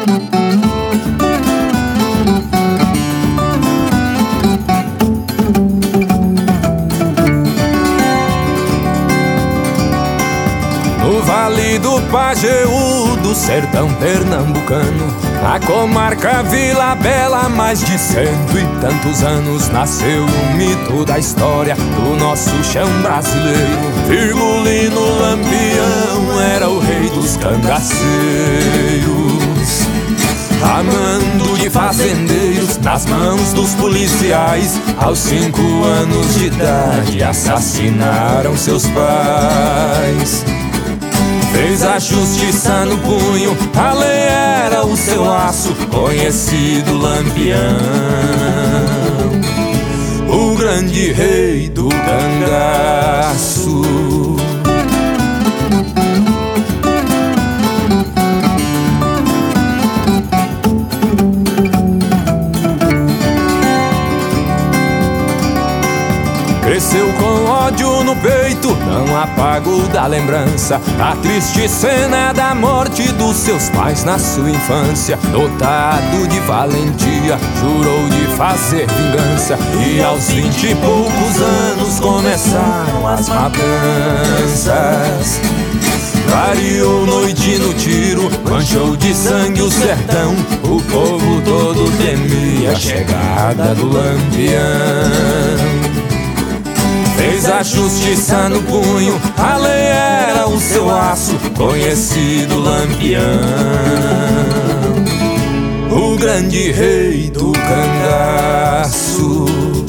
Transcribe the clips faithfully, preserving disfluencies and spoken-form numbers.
No Vale do Pajeú, do sertão pernambucano, na comarca Vila Bela, há mais de cento e tantos anos, nasceu o mito da história do nosso chão brasileiro. Virgulino Lampião era o rei dos cangaceiros, amando de fazendeiros nas mãos dos policiais. Aos cinco anos de idade assassinaram seus pais. Fez a justiça no punho, a lei era o seu aço, conhecido Lampião, o grande rei do cangaço. Cresceu com ódio no peito, não apagou da lembrança a triste cena da morte dos seus pais na sua infância. Dotado de valentia, jurou de fazer vingança, e aos vinte e poucos anos começaram as matanças. Variou noite no tiro, manchou de sangue o sertão. O povo todo temia a chegada do Lampião. Fez a justiça no punho, a lei era o seu aço, conhecido Lampião, o grande rei do cangaço.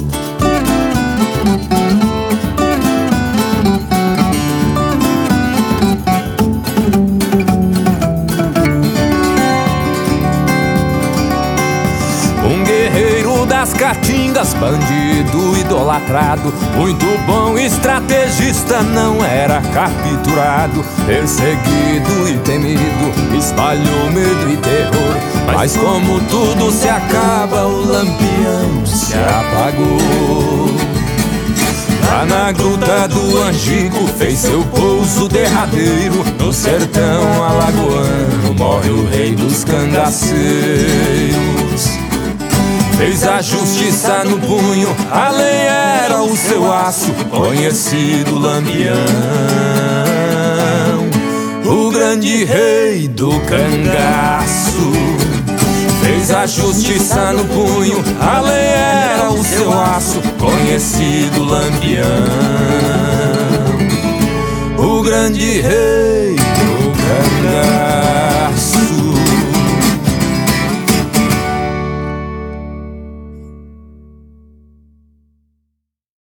Um guerreiro das caatingas, bandido idolatrado, muito bom estrategista, não era capturado. Perseguido e temido, espalhou medo e terror. Mas como tudo se acaba, o Lampião se apagou. Lá na gruta do Angico fez seu pouso derradeiro. No sertão alagoano morre o rei dos cangaceiros. Fez a justiça no punho, a lei era o seu aço, conhecido Lampião, o grande rei do cangaço. Fez a justiça no punho, a lei era o seu aço, conhecido Lampião, o grande rei do cangaço.